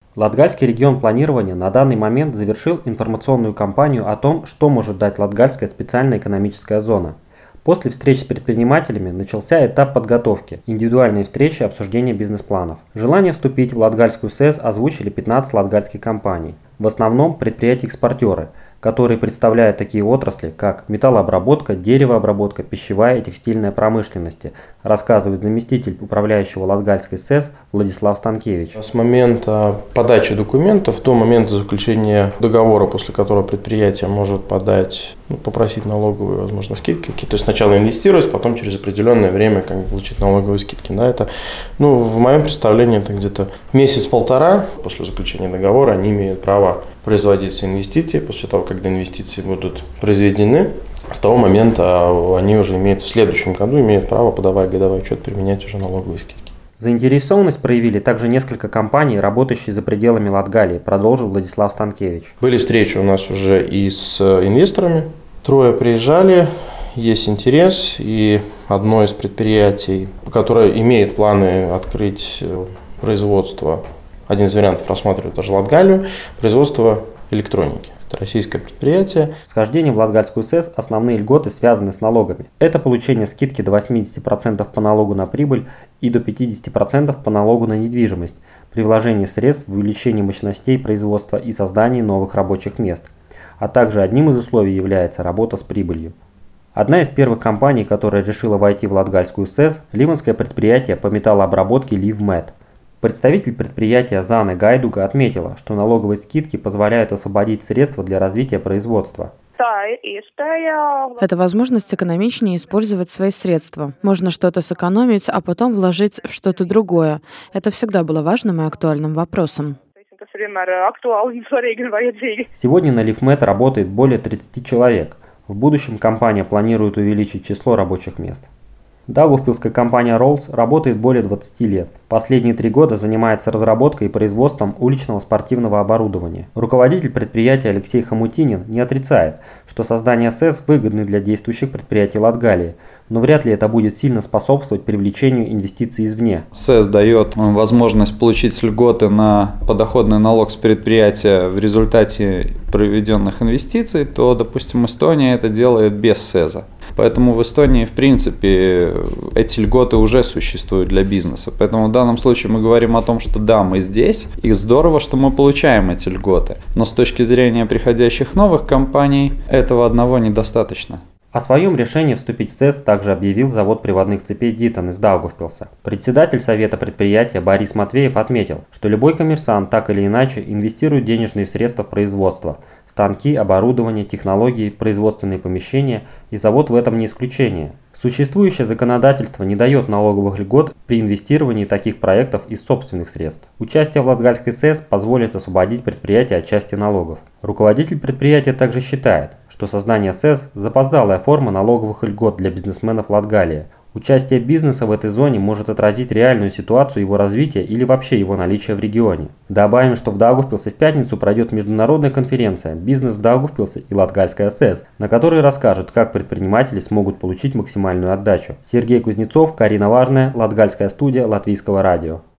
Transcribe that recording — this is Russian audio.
Латгальский регион планирования на данный момент завершил информационную кампанию о том, что может дать Латгальская специальная экономическая зона. После встреч с предпринимателями начался этап подготовки, индивидуальные встречи и обсуждения бизнес-планов. Желание вступить в Латгальскую СЭС озвучили 15 латгальских компаний, в основном предприятия-экспортеры, которые представляют такие отрасли, как металлообработка, деревообработка, пищевая и текстильная промышленности, рассказывает заместитель управляющего Латгальской СЭС Владислав Станкевич. С момента подачи документов до момента заключения договора, после которого предприятие может подать, попросить налоговые, возможно, скидки, то есть сначала инвестировать, потом через определенное время получить налоговые скидки. Да, это, в моем представлении, это где-то месяц-полтора после заключения договора они имеют право производиться инвестиции. После того, когда инвестиции будут произведены, с того момента они уже имеют в следующем году право, подавая годовой отчет, применять уже налоговые скидки. Заинтересованность проявили также несколько компаний, работающих за пределами Латгалии, продолжил Владислав Станкевич. Были встречи у нас уже и с инвесторами. 3 приезжали, есть интерес, и одно из предприятий, которое имеет планы открыть производство, один из вариантов рассматривает даже Латгалию, производство электроники. Это российское предприятие. С хождением в Латгальскую СЭС основные льготы связаны с налогами. Это получение скидки до 80% по налогу на прибыль и до 50% по налогу на недвижимость при вложении средств в увеличение мощностей производства и создании новых рабочих мест. А также одним из условий является работа с прибылью. Одна из первых компаний, которая решила войти в Латгальскую СЭС, ливанское предприятие по металлообработке LivMet. Представитель предприятия Зана Гайдуга отметила, что налоговые скидки позволяют освободить средства для развития производства. Это возможность экономичнее использовать свои средства. Можно что-то сэкономить, а потом вложить в что-то другое. Это всегда было важным и актуальным вопросом. Сегодня на LivMet работает более 30 человек. В будущем компания планирует увеличить число рабочих мест. Даугавпилская компания Rolls работает более 20 лет. Последние 3 года занимается разработкой и производством уличного спортивного оборудования. Руководитель предприятия Алексей Хомутинин не отрицает, что создание СЭС выгодно для действующих предприятий Латгалии, но вряд ли это будет сильно способствовать привлечению инвестиций извне. СЭС дает возможность получить льготы на подоходный налог с предприятия в результате проведенных инвестиций, то, допустим, Эстония это делает без СЭСа. Поэтому в Эстонии, в принципе, эти льготы уже существуют для бизнеса. Поэтому в данном случае мы говорим о том, что да, мы здесь, и здорово, что мы получаем эти льготы. Но с точки зрения приходящих новых компаний, этого одного недостаточно. О своем решении вступить в СЭС также объявил завод приводных цепей Дитон из Даугавпилса. Председатель совета предприятия Борис Матвеев отметил, что любой коммерсант так или иначе инвестирует денежные средства в производство. Станки, оборудование, технологии, производственные помещения, и завод в этом не исключение. Существующее законодательство не дает налоговых льгот при инвестировании таких проектов из собственных средств. Участие в Латгальской СЭС позволит освободить предприятие от части налогов. Руководитель предприятия также считает, что создание СЭС – запоздалая форма налоговых льгот для бизнесменов Латгалии. Участие бизнеса в этой зоне может отразить реальную ситуацию его развития или вообще его наличия в регионе. Добавим, что в Даугавпилсе в пятницу пройдет международная конференция «Бизнес в Даугавпилсе и Латгальская СЭС», на которой расскажут, как предприниматели смогут получить максимальную отдачу. Сергей Кузнецов, Карина Важная, Латгальская студия Латвийского радио.